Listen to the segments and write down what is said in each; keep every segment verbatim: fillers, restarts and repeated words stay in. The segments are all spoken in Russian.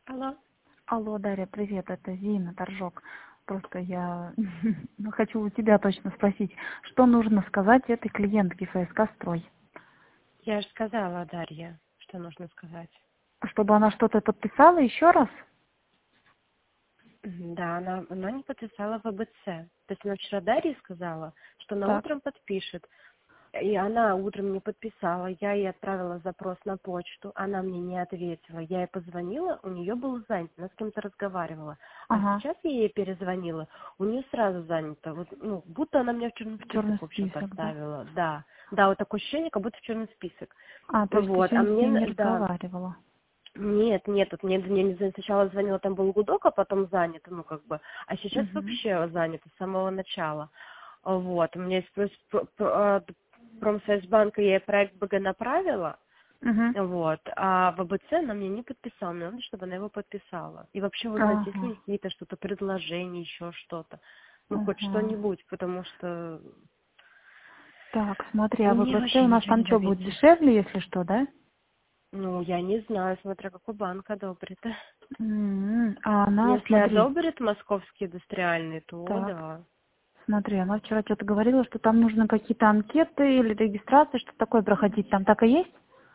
Алло. Алло, Дарья, привет, это Зина, Торжок. Просто я ну, хочу у тебя точно спросить, что нужно сказать этой клиентке ФСК «Строй», Я же сказала, Дарья, что нужно сказать. чтобы она что-то подписала еще раз? Мгм. Да, она, она не подписала вэ бэ цэ. То есть она вчера Дарье сказала, что она Так. утром подпишет. И она утром не подписала. Я ей отправила запрос на почту. Она мне не ответила. Я ей позвонила, у нее был занят. Она с кем-то разговаривала. А Ага, сейчас я ей перезвонила, у нее сразу занято. Вот, ну, будто она меня в черный в черный список, в общем, список, да. поставила. Да. Да, вот такое ощущение, как будто в черный список. А, то есть ты Вот. А сегодня с ней не мне, да. разговаривала? Нет, нет, тут мне, мне не за- сначала звонила, там был гудок, а потом занято, ну как бы, а сейчас Угу. вообще занято с самого начала. Вот, у меня есть плюс пр- пр- от Промсвязьбанка, я ей проект бэ гэ направила, Угу. вот, а вэ бэ цэ она мне не подписала, мне надо, чтобы она его подписала. И вообще узнать, есть ли Ага, какие-то что-то предложения, еще что-то, ну хоть ага. что-нибудь, потому что Так, смотри, а мне вэ бэ цэ вообще у нас ничего там не что, будет добиться. дешевле, если что, да? Ну, я не знаю, смотря какой банк одобрит. М, А она, Если смотри, одобрит московский индустриальный, то так. да. Смотри, она вчера что-то говорила, что там нужно какие-то анкеты или регистрации, что такое проходить. Там так и есть?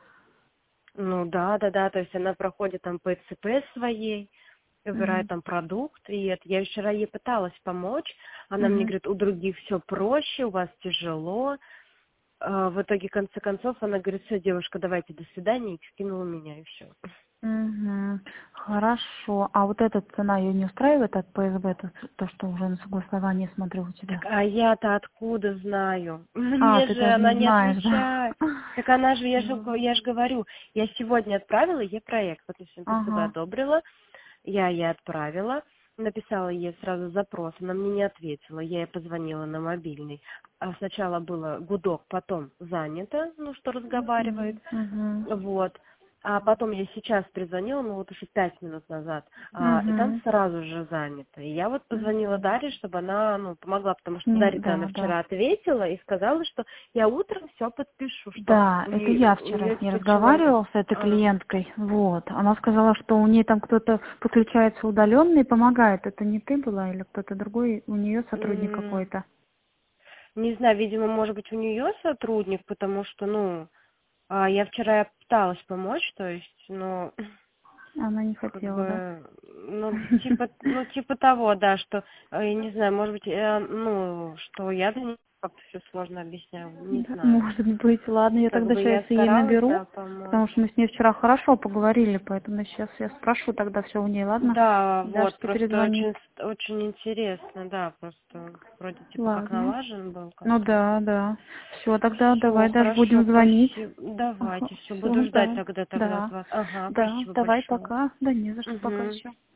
Ну да, да, да, то есть она проходит там по цэ пэ своей, выбирает Мгм. там продукт, и это я вчера ей пыталась помочь, она мне Мгм. говорит, у других все проще, у вас тяжело. А в итоге, в конце концов, она говорит, все, девушка, давайте, до свидания, и скинула меня, и все. Мгм. Хорошо. А вот эта цена ее не устраивает от пэ эс бэ, то, то, что уже на согласовании смотрю у Так, тебя? а я-то откуда знаю? А, Мне ты же даже она не не знаешь, да? отвечает. Так она же, я же, Ну, я же говорю, я сегодня отправила ей проект, вот если ты бы ага. одобрила, я ей отправила, написала ей сразу запрос, она мне не ответила, я ей позвонила на мобильный. А сначала было гудок, потом занято, ну что разговаривает, Мгм. Мгм. вот. А потом я сейчас перезвонила, ну вот уже пять минут назад, а, и там Мгм. сразу же занято. И я вот позвонила Мгм. Дарье, чтобы она, ну, помогла, потому что Не, Дарья-то она да, да. вчера ответила и сказала, что я утром все подпишу, что Да, у это нее, я у вчера нее с ней типа чего... разговаривала, с этой А, клиенткой. Вот. Она сказала, что у нее там кто-то подключается удаленно и помогает. Это не ты была или кто-то другой? У нее сотрудник м, какой-то. не знаю, видимо, может быть, у нее сотрудник, потому что, ну, а, я вчера пыталась помочь, то есть, ну, Она не как хотела, да? бы, ну, типа, ну, типа того, да, что, э, я не знаю, может быть, э, ну, что я для нее как-то все сложно объясняю, не Да, знаю. может быть. Ладно, я Как тогда бы сейчас я ей старалась, наберу, да, помочь. потому что мы с ней вчера хорошо поговорили, поэтому сейчас я спрошу тогда все у ней, ладно? Да, Дашь, вот, ты просто перезвонит. очень, очень интересно, да, просто вроде типа как Ладно. налажен был Ну как-то. да, да. Все, тогда Все, давай, даже хорошо, будем звонить. спасибо. Давайте, все, Все, буду ждать да, тогда тогда от да, вас. Ага, да. спасибо Давай, большое. пока. Да не за что, пока Угу. еще.